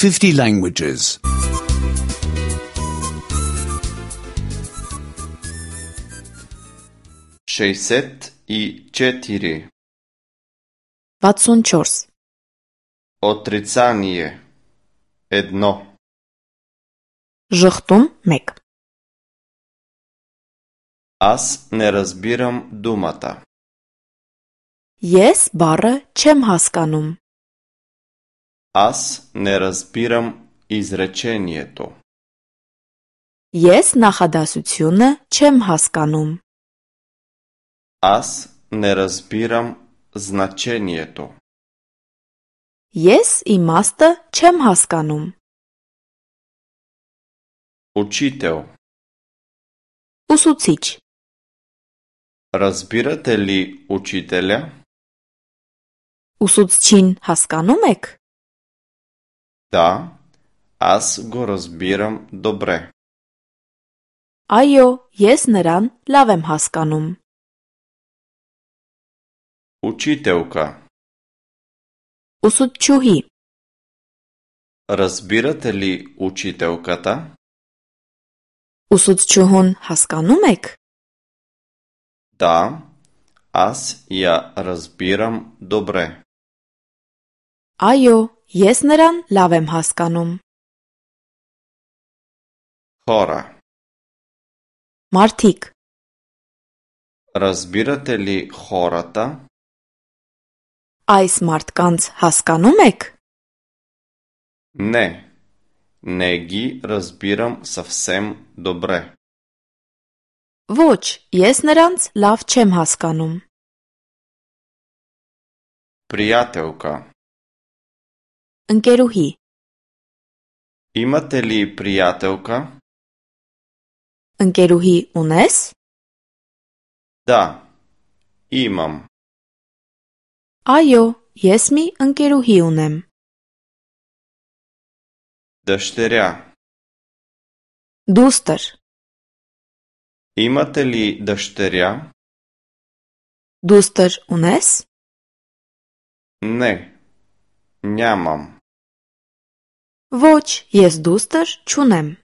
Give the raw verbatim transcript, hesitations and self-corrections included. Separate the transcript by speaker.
Speaker 1: fifty languages.
Speaker 2: шейсет и четири.
Speaker 3: վաթսուն չորս.
Speaker 2: Отрицание. Едно.
Speaker 3: Ժխտում մեկ.
Speaker 2: Аз не разбирам думата.
Speaker 3: Ես բառը չեմ հասկանում.
Speaker 2: Аз не разбирам изречението.
Speaker 3: Ես նախադասությունը չեմ հասկանում.
Speaker 2: Аз не разбирам значението.
Speaker 3: Ես իմաստը չեմ հասկանում.
Speaker 2: Учител.
Speaker 3: Ուսուցիչ.
Speaker 2: Разбирате ли учителя?
Speaker 3: Ուսուցչին հասկանում եք?
Speaker 2: Да, аз го разбирам добре.
Speaker 3: Այո, ես նրան լավ եմ հասկանում.
Speaker 2: Учителка.
Speaker 3: Ուսուցչուհի.
Speaker 2: Разбирате ли учителката?
Speaker 3: Ուսուցչուհուն հասկանում եք?
Speaker 2: Да, аз я разбирам добре.
Speaker 3: Այո, ես նրան լավ եմ հասկանում.
Speaker 2: Хора.
Speaker 3: Մարդիկ.
Speaker 2: Разбирате ли хората?
Speaker 3: Այս մարդկանց հասկանում եք?
Speaker 2: Не, не ги разбирам съвсем добре.
Speaker 3: Ոչ, ես նրանց լավ չեմ հասկանում.
Speaker 2: Приятелка.
Speaker 3: Ընկերուհի.
Speaker 2: Имате ли приятелка?
Speaker 3: Ընկերուհի ունես?
Speaker 2: Да, имам.
Speaker 3: Այո, ես մի ընկերուհի ունեմ.
Speaker 2: Дъщеря.
Speaker 3: Դուստր.
Speaker 2: Имате ли дъщеря?
Speaker 3: Դուստր ունես?
Speaker 2: Не, нямам.
Speaker 3: Ոչ, ես դուստր չունեմ.